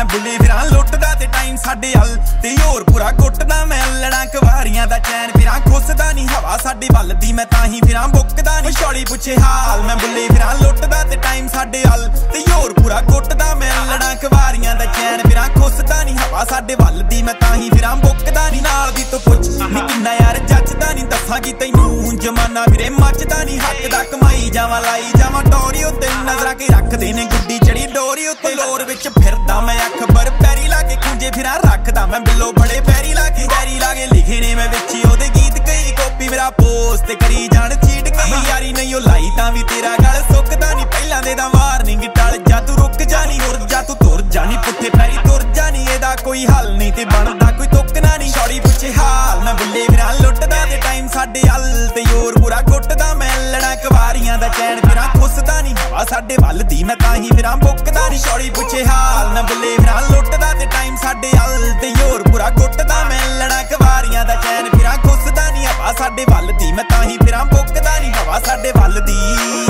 ਬੁੱਲੇ ਫਿਰਾਂ ਲੁੱਟਦਾ ਤੇ ਟਾਈਮ ਸਾਡੇ ਹੱਲ ਤੇ ਹੋਰ ਪੂਰਾ ਕੁੱਟਦਾ ਮੈਂ ਲੜਾਂ ਕਵਾਰੀਆਂ ਦਾ ਚੈਨ ਫਿਰਾਂ ਖੁੱਸਦਾ ਨਹੀਂ ਹਵਾ ਸਾਡੇ ਵੱਲ ਦੀ ਮੈਂ ਤਾਂ ਹੀ ਫਿਰਾਂ ਬੁੱਕਦਾ ਨਹੀਂ ਛੋੜੀ ਪੁੱਛੇ ਹਾਲ ਮੈਂ ਬੁੱਲੇ ਫਿਰਾਂ ਲੁੱਟਦਾ ਤੇ ਟਾਈਮ ਸਾਡੇ ਹੱਲ ਤੇ ਹੋਰ ਪੂਰਾ ਕੁੱਟਦਾ ਮੈਂ ਲੜਾਂ ਕਵਾਰੀਆਂ ਦਾ ਚੈਨ ਫਿਰਾਂ ਖੁੱਸਦਾ ਨਹੀਂ ਹਵਾ ਸਾਡੇ ਵੱਲ ਦੀ ਮੈਂ ਤਾਂ ਹੀ ਫਿਰਾਂ ਬੁੱਕਦਾ ਨਹੀਂ ਨਾਲ ਦੀ ਤੋਂ ਪੁੱਛ ਨੀ ਕਿੰਨਾ ਯਾਰ ਜੱਜਦਾ ਨਹੀਂ ਦੱਸਾਂਗੀ ਤੈਨੂੰ ਜਮਾਨਾ ਵੀਰੇ ਮੱਚਦਾ ਨਹੀਂ ਹੱਕ ਦਾ ਕਮਾਈ ਜਾਵਾਂ ਲਾਈ ਜਾਵਾਂ ਡੋਰੀ ਉੱਤੇ ਨਜ਼ਰਾਂ ਕੇ ਰੱਖਦੇ ਨੇ ਗੁੱਡੀ ਚੜੀ ਡੋਰੀ ਉੱਤੇ ਲੋਰ ਵਿੱਚ ਫਿਰਦਾ ਮੈਂ ਅਖਬਰ ਪੈਰੀ ਲਾ ਕੇ ਖੁੰਝੇ ਫਿਰਾਂ ਰੱਖਦਾ ਮੈਂ ਬਿੱਲੋ ਬੜੇ ਪੈਰੀ ਲਾ ਕੇ ਲਿਖੇ ਨੇ ਮੈਂ ਵਿੱਚ ਉਹਦੇ ਗੀਤ ਕਈ ਕਾਪੀ ਮੇਰਾ ਪੋਸਟ ਕਰੀ ਜਾਣ ਚੀਟ ਗਈ ਯਾਰੀ ਨਹੀਂ ਉਹ ਲਾਈ ਤਾਂ ਵੀ ਤੇਰਾ ਗਲ ਸੁੱਕਦਾ ਨਹੀਂ ਪਹਿਲਾਂ ਦੇ ਦਾ ਵਾਰਨਿੰਗ ਟਲ ਜਾ ਤੂੰ ਰੁਕ ਜਾ ਨਹੀਂ ਹੋਰ ਜਾ ਤੂੰ ਤੁਰ ਜਾ ਨਹੀਂ ਪੁੱਠੇ ਪੈਰੀ ਤੁਰ ਜਾ ਨਹੀਂ ਇਹਦਾ ਕੋਈ ਹੱਲ ਨਹੀਂ ਤੇ ਬਣਦਾ ਕੋਈ ਤੁੱਕਣਾ ਨਹੀਂ ਛੋੜੀ ਪੁੱਛੇ ਹਾਲ ਮੈਂ ਬੁੱਲੇ ਫਿਰਾਂ ਲੁੱਟਦਾ ਤੇ ਟਾਈਮ ਸਾਡੇ ਹੱਲ ਤੇ ਹੋਰ ਪੂਰਾ ਕੁੱਟਦਾ ਮੈਂ ਲੜਾਂ ਕਵਾਰੀਆਂ ਦਾ ਚੈਨ ਫਿਰਾਂ ਖੁੱਸਦਾ ਨਹੀਂ ਹਵਾ ਸਾਡੇ ਵੱਲ ਦੀ ਮੈਂ ਤਾਂ ਹੀ ਫਿਰਾਂ ਬੁੱਕਦਾ ਨਹੀਂ ਛੋੜੀ ਪੁੱਛੇ ਹਾਲ ਮੈਂ ਬੁੱਲੇ ਫਿਰਾਂ ਲੁੱਟਦਾ ਤੇ ਟਾਈਮ ਸਾਡੇ ਹੱਲ ਤੇ ਹੋਰ ਪੂਰਾ ਕੁੱਟਦਾ ਮੈਂ ਲੜਾਂ ਕਵਾਰੀਆਂ ਦਾ ਚੈਨ ਫਿਰਾਂ ਖੁੱਸਦਾ ਨਹੀਂ ਹਵਾ ਸਾਡੇ ਵੱਲ ਦੀ ਮੈਂ ਤਾਂ ਹੀ ਫਿਰਾਂ ਬੁੱਕਦਾ ਨਹੀਂ ਹਵਾ ਸਾਡੇ ਵੱਲ ਦੀ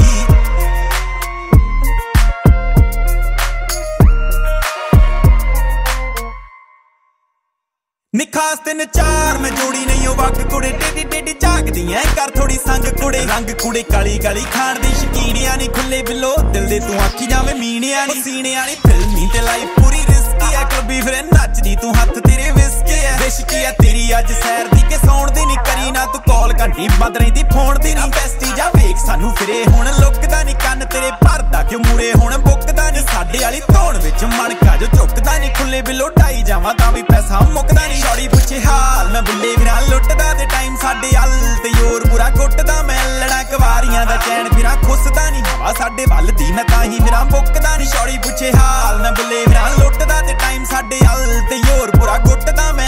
ਨਿਖਾਸ ਤਿੰਨ ਚਾਰ ਮੈਂ ਜੋੜੀ ਨਹੀਂ ਉਹ ਵਕ ਕੁੜੇ ਟੇਡੀ ਟੇਡੀ ਝਾਕਦੀਆਂ ਕਰ ਥੋੜੀ ਸੰਗ ਕੁੜੇ ਰੰਗ ਕੁੜੇ ਕਾਲੀ ਕਾਲੀ ਖਾਣ ਦੀ ਸ਼ਕੀਨੀਆਂ ਨਹੀਂ ਖੁੱਲੇ ਬਿੱਲੋ ਦਿਲ ਦੇ ਤੂੰ ਆਖੀ ਜਾਵੇਂ ਮੀਣਿਆਂ ਨਹੀਂ ਸੀਨੇ ਵਾਲੀ ਫਿਲਮੀ ਤੇ ਲਾਈਫ ਪੂਰੀ ਰਿਸਕੀ ਆ ਕਲਬੀ ਫਿਰ ਨੱਚਦੀ ਤੂੰ ਹੱਥ ਤੇਰੇ ਵਿਸਕੇ ਆ ਰਿਸ਼ਕੀ ਆ ਤੇਰੀ ਅੱਜ ਸੈਰ ਦੀ ਕਿ ਸੌਣ ਦੀ ਨਹੀਂ ਕਰੀ ਨਾ ਤੂੰ ਕਾਲ ਘੰਟੀ ਵੱਧ ਰਹਿੰਦੀ ਫੋਨ ਦੀ ਨਹੀਂ ਬੈਸਟੀ ਜਾ ਵੇਖ ਸਾਨੂੰ ਫਿਰੇ ਹੁਣ ਲੁੱਕਦਾ ਨਹੀਂ ਕੰਨ ਤੇਰੇ ਭਰਦਾ ਕਿਉਂ ਮੂਰੇ ਹੁਣ ਬੁੱਕਦਾ ਨਹੀਂ ਸਾਡੇ ਵਾਲੀ ਧੌਣ ਵਿੱਚ ਮਣਕਾ ਜੋ ਝੁੱਕਦਾ ਨਹੀਂ ਖੁੱਲੇ ਬਿੱਲੋ ਢਾਈ ਜਾਵਾਂ ਤਾਂ ਵੀ ਪੈਸਾ ਮੁੱਕਦਾ ਨਹੀਂ ਛੋੜੀ ਪੁੱਛੇ ਹਾਲ ਮੈਂ ਬੁੱਲੇ ਫਿਰਾਂ ਲੁੱਟਦਾ ਤੇ ਟਾਈਮ ਸਾਡੇ ਹੱਲ ਤੇ ਹੋਰ ਪੂਰਾ ਕੁੱਟਦਾ ਮੈਂ ਲੜਾਂ ਕਵਾਰੀਆਂ ਦਾ ਚੈਨ ਫਿਰਾਂ ਖੁੱਸਦਾ ਨਹੀਂ ਹਵਾ ਸਾਡੇ ਵੱਲ ਦੀ ਮੈਂ ਤਾਂ ਹੀ ਫਿਰਾਂ ਬੁੱਕਦਾ ਨਹੀਂ ਛੋੜੀ ਪੁੱਛੇ ਹਾਲ ਮੈਂ ਬੁੱਲੇ ਫਿਰਾਂ ਲੁੱਟਦਾ ਤੇ ਟਾਈਮ ਸਾਡੇ ਹੱਲ ਤੇ ਹੋਰ ਪੂਰਾ ਕੁੱਟਦਾ